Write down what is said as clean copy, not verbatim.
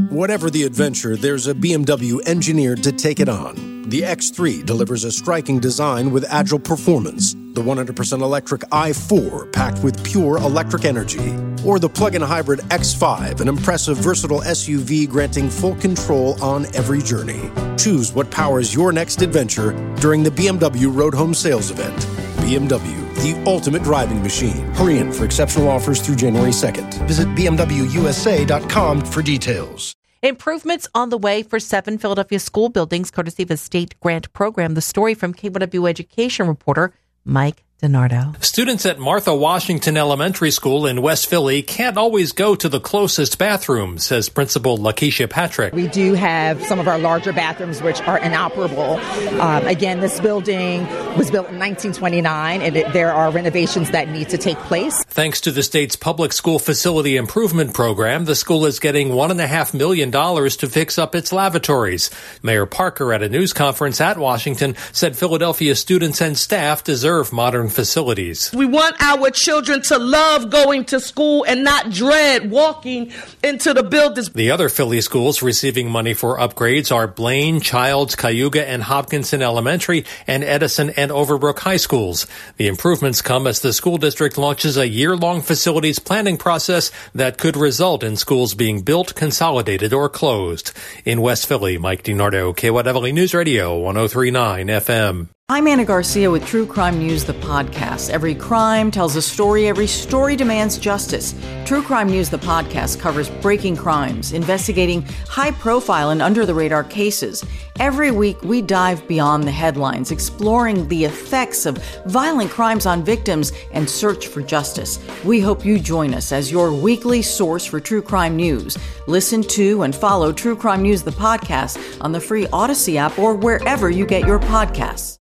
Whatever the adventure, there's a BMW engineered to take it on. The X3 delivers a striking design with agile performance. The 100% electric i4 packed with pure electric energy. Or the plug-in hybrid X5, an impressive, versatile SUV granting full control on every journey. Choose what powers your next adventure during the BMW Road Home Sales Event. BMW, the ultimate driving machine. Hurry in for exceptional offers through January 2nd. Visit BMWUSA.com for details. Improvements on the way for 7 Philadelphia school buildings, courtesy of a state grant program. The story from KYW education reporter Mike DiNardo. Students at Martha Washington Elementary School in West Philly can't always go to the closest bathroom, says Principal Lakeisha Patrick. We do have some of our larger bathrooms which are inoperable. Again, this building was built in 1929, and there are renovations that need to take place. Thanks to the state's public school facility improvement program, the school is getting $1.5 million to fix up its lavatories. Mayor Parker, at a news conference at Washington, said Philadelphia students and staff deserve modern facilities. We want our children to love going to school and not dread walking into the buildings. The other Philly schools receiving money for upgrades are Blaine, Childs, Cayuga, and Hopkinton Elementary, and Edison and Overbrook High Schools. The improvements come as the school district launches a year-long facilities planning process that could result in schools being built, consolidated, or closed. In West Philly, Mike DiNardo, KYW News Radio, 103.9 FM. I'm Anna Garcia with True Crime News, the podcast. Every crime tells a story. Every story demands justice. True Crime News, the podcast, covers breaking crimes, investigating high-profile and under-the-radar cases. Every week, we dive beyond the headlines, exploring the effects of violent crimes on victims and search for justice. We hope you join us as your weekly source for true crime news. Listen to and follow True Crime News, the podcast, on the free Odyssey app or wherever you get your podcasts.